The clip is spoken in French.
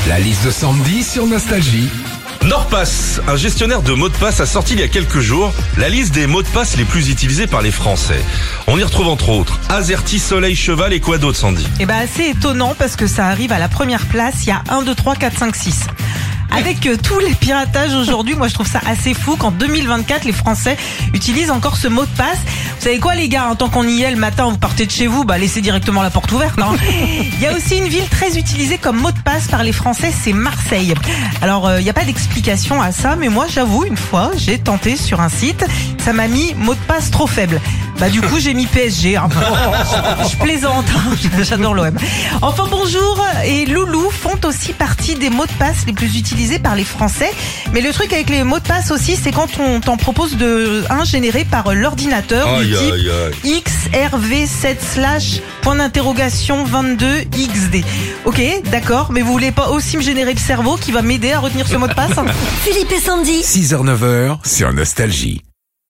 La liste de Sandy sur Nostalgie. NordPass, un gestionnaire de mots de passe, a sorti il y a quelques jours la liste des mots de passe les plus utilisés par les Français. On y retrouve entre autres Azerty, Soleil, Cheval et quoi d'autre, Sandy? assez étonnant parce que ça arrive à la première place, il y a 1, 2, 3, 4, 5, 6. Avec tous les piratages aujourd'hui, moi je trouve ça assez fou qu'en 2024 les Français utilisent encore ce mot de passe. Vous savez quoi les gars, tant qu'on y est le matin, vous partez de chez vous, laissez directement la porte ouverte. Il y a aussi une ville très utilisée comme mot de passe par les Français, c'est Marseille. Alors il n'y a pas d'explication à ça, mais moi j'avoue, une fois j'ai tenté sur un site, ça m'a mis mot de passe trop faible. Du coup j'ai mis PSG. Je plaisante, j'adore l'OM. Enfin bonjour, et Loulou font aussi partie des mots de passe les plus utilisés par les Français. Mais le truc avec les mots de passe aussi, c'est quand on t'en propose un généré par l'ordinateur du type XRV7/22XD. Ok, d'accord, mais vous voulez pas aussi me générer le cerveau qui va m'aider à retenir ce mot de passe? Philippe et Sandy. 6h-9h sur Nostalgie.